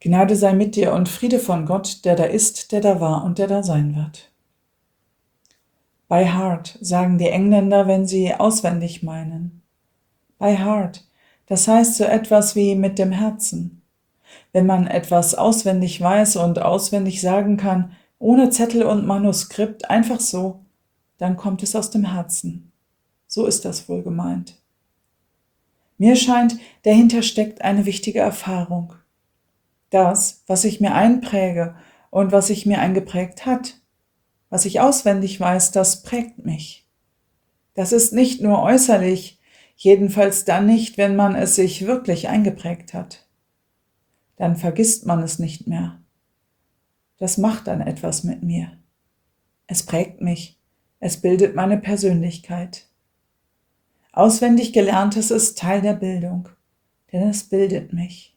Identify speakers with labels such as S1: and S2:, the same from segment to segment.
S1: Gnade sei mit dir und Friede von Gott, der da ist, der da war und der da sein wird. By heart, sagen die Engländer, wenn sie auswendig meinen. By heart, das heißt so etwas wie mit dem Herzen. Wenn man etwas auswendig weiß und auswendig sagen kann, ohne Zettel und Manuskript, einfach so, dann kommt es aus dem Herzen. So ist das wohl gemeint. Mir scheint, dahinter steckt eine wichtige Erfahrung. Das, was ich mir einpräge und was sich mir eingeprägt hat, was ich auswendig weiß, das prägt mich. Das ist nicht nur äußerlich, jedenfalls dann nicht, wenn man es sich wirklich eingeprägt hat. Dann vergisst man es nicht mehr. Das macht dann etwas mit mir. Es prägt mich, es bildet meine Persönlichkeit. Auswendig Gelerntes ist Teil der Bildung, denn es bildet mich.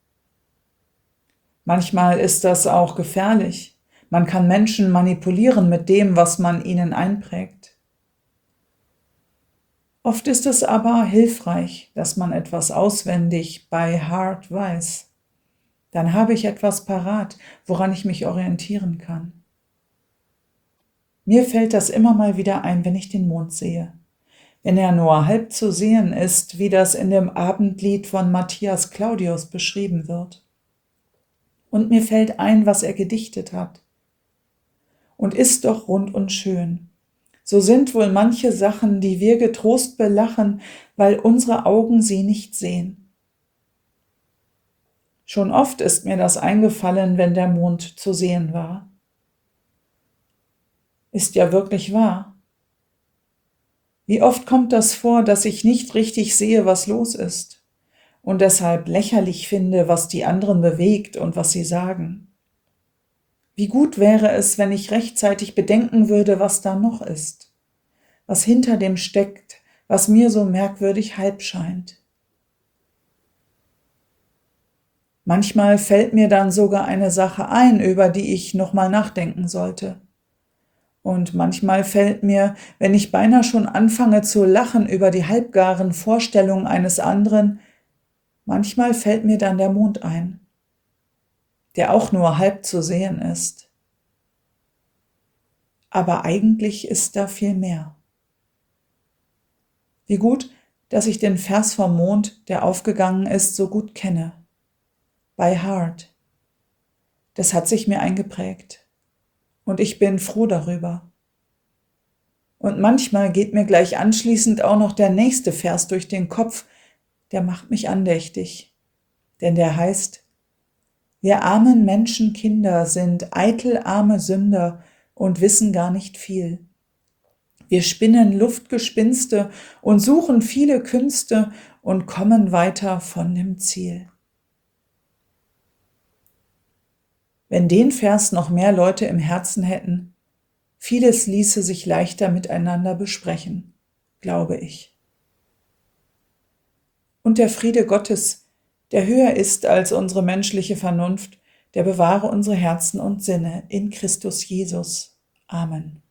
S1: Manchmal ist das auch gefährlich. Man kann Menschen manipulieren mit dem, was man ihnen einprägt. Oft ist es aber hilfreich, dass man etwas auswendig by heart weiß. Dann habe ich etwas parat, woran ich mich orientieren kann. Mir fällt das immer mal wieder ein, wenn ich den Mond sehe. Wenn er nur halb zu sehen ist, wie das in dem Abendlied von Matthias Claudius beschrieben wird. Und mir fällt ein, was er gedichtet hat. Und ist doch rund und schön. So sind wohl manche Sachen, die wir getrost belachen, weil unsere Augen sie nicht sehen. Schon oft ist mir das eingefallen, wenn der Mond zu sehen war. Ist ja wirklich wahr. Wie oft kommt das vor, dass ich nicht richtig sehe, was los ist und deshalb lächerlich finde, was die anderen bewegt und was sie sagen. Wie gut wäre es, wenn ich rechtzeitig bedenken würde, was da noch ist, was hinter dem steckt, was mir so merkwürdig halb scheint. Manchmal fällt mir dann sogar eine Sache ein, über die ich nochmal nachdenken sollte. Und manchmal fällt mir, wenn ich beinahe schon anfange zu lachen über die halbgaren Vorstellungen eines anderen, manchmal fällt mir dann der Mond ein, der auch nur halb zu sehen ist. Aber eigentlich ist da viel mehr. Wie gut, dass ich den Vers vom Mond, der aufgegangen ist, so gut kenne. By heart. Das hat sich mir eingeprägt. Und ich bin froh darüber. Und manchmal geht mir gleich anschließend auch noch der nächste Vers durch den Kopf, der macht mich andächtig. Denn der heißt: Wir armen Menschenkinder sind eitel arme Sünder und wissen gar nicht viel. Wir spinnen Luftgespinste und suchen viele Künste und kommen weiter von dem Ziel. Wenn den Vers noch mehr Leute im Herzen hätten, vieles ließe sich leichter miteinander besprechen, glaube ich. Und der Friede Gottes, der höher ist als unsere menschliche Vernunft, der bewahre unsere Herzen und Sinne in Christus Jesus. Amen.